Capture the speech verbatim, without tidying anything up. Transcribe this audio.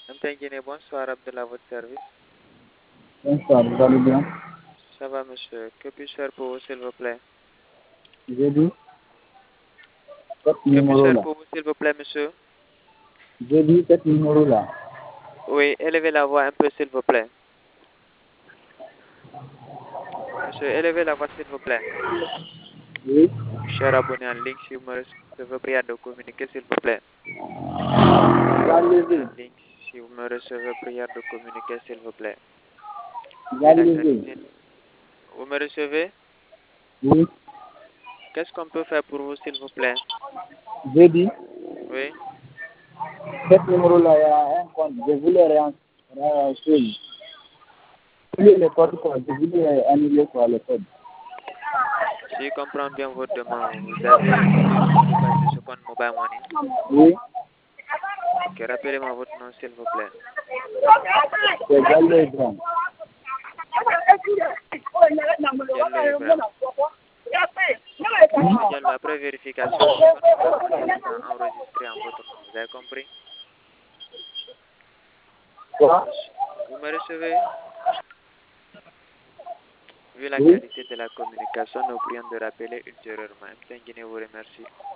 Mtengine, bonsoir, Abdullah, votre service. Bonsoir, vous allez bien? Ça va, monsieur. Que puis-je faire pour vous, s'il vous plaît? J'ai dit, cet Que puis-je faire numéro-là. pour vous, s'il vous plaît, monsieur? J'ai dit, cet numéro-là. Oui, élevez la voix un peu, s'il vous plaît. Monsieur, élevez la voix, s'il vous plaît. Oui. Cher abonné en ligne, si vous me recevez, prière de communiquer, s'il vous plaît. Allez-y. En ligne, si vous me recevez, prière de communiquer, s'il vous plaît. Allez-y. Vous me recevez? Oui. Qu'est-ce qu'on peut faire pour vous, s'il vous plaît? J'ai dit, Oui. cet numéro-là, il y a un compte. Je voulais réinscrire. Annuler le code, quoi. Je voulais annuler quoi, le code. Si je comprends bien votre demande, vous avez voulu repasser ce compte Mobile Money. Oui. Ok, rappelez-moi votre nom, s'il vous plaît. C'est Gallo Ibrahim. Diallo Ibrahim. Diallo, après vérification, ce compte Mobile Money sera enregistré en votre nom. Vous avez compris? Quoi? Vous me recevez? Vu la Oui. qualité de la communication, nous prions de rappeler ultérieurement. Mtengine vous remercie.